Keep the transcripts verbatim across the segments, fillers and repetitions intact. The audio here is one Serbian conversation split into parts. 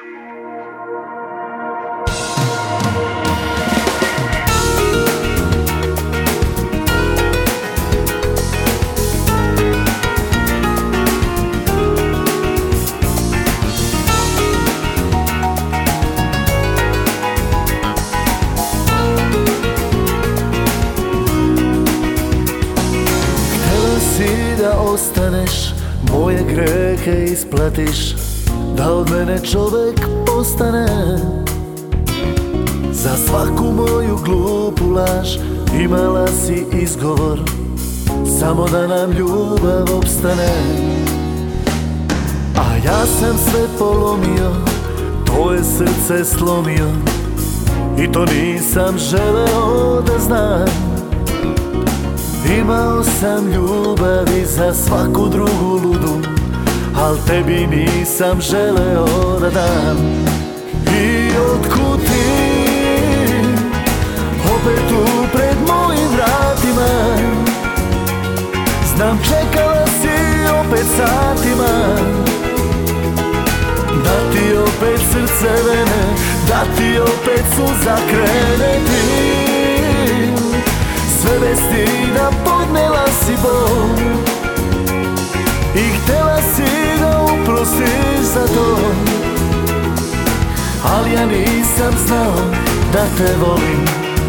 Da ostaneš, moje grehe isplatiš, da od mene čovek postane. Za svaku moju glupu laž imala si izgovor, samo da nam ljubav opstane. A ja sam sve polomio, tvoje srce slomio, i to nisam želeo da znam. Imao sam ljubavi za svaku drugu ludu, al tebi nisam želeo da dam. I otkud ti, opet tu pred mojim vratima, znam čekala si opet satima, da ti opet srce vene, da ti opet suza krene. Ti sve bez stida podnela si bol i htela si da uprostiš za to, ali ja nisam znao da te volim.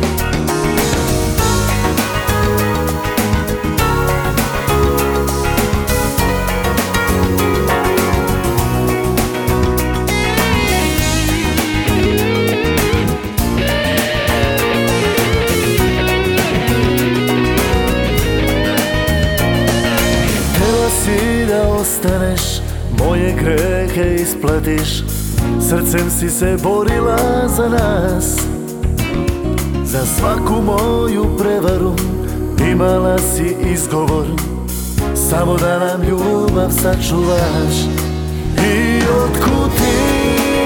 Da ostaneš, moje grehe isplatiš, srcem si se borila za nas. Za svaku moju prevaru imala si izgovor, samo da nam ljubav sačuvaš. I otkud ti,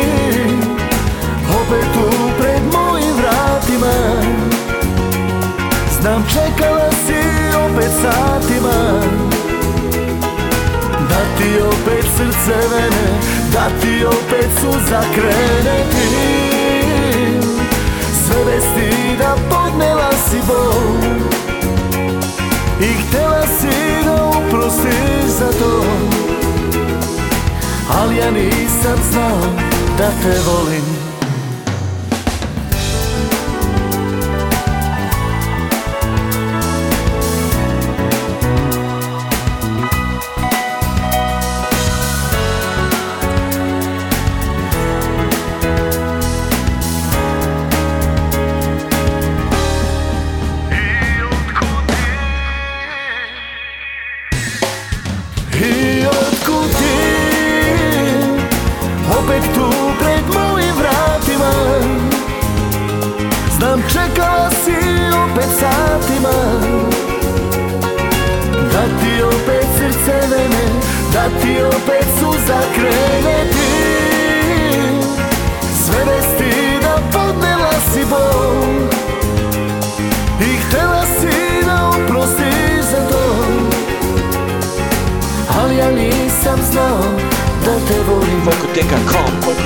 opet tu pred mojim vratima, znam čekala si opet satima, da ti opet srce vene, da ti opet suza krene. Ti sve bez stida podnela si bol i htela si da uprostiš za to, ali ja nisam znao da te volim. Opet tu pred mojim vratima, znam čekala si opet satima, da ti opet srce vene, da ti opet suza krene. Ti sve bez stida podnela si bol i htela si da uprostiš za to, ali ja nisam znao da te volim. Focoteca ponto com